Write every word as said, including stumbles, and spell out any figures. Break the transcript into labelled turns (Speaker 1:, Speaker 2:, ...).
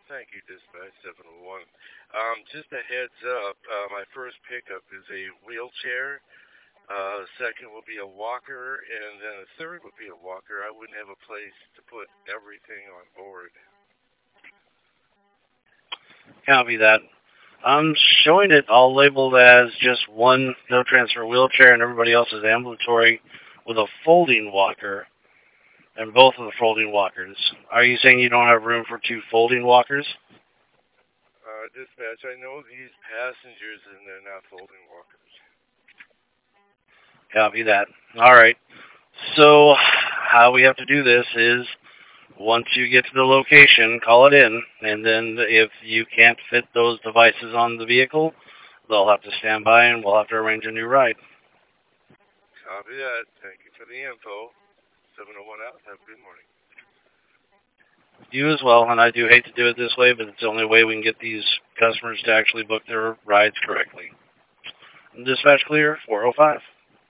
Speaker 1: Thank you, Dispatch seven oh one. Um, just a heads up, uh, my first pickup is a wheelchair. Uh, second will be a walker, and then a third would be a walker. I wouldn't have a place to put everything on board.
Speaker 2: Copy that. I'm showing it all labeled as just one no transfer wheelchair and everybody else is ambulatory with a folding walker and both of the folding walkers. Are you saying you don't have room for two folding walkers?
Speaker 1: Uh, Dispatch, I know these passengers and they're not folding walkers.
Speaker 2: Copy that. All right. So how we have to do this is once you get to the location, call it in, and then if you can't fit those devices on the vehicle, they'll have to stand by and we'll have to arrange a new ride.
Speaker 1: Copy that. Thank you for the info. seven oh one out. Have a good morning.
Speaker 2: You as well, and I do hate to do it this way, but it's the only way we can get these customers to actually book their rides correctly. Dispatch clear, four oh five.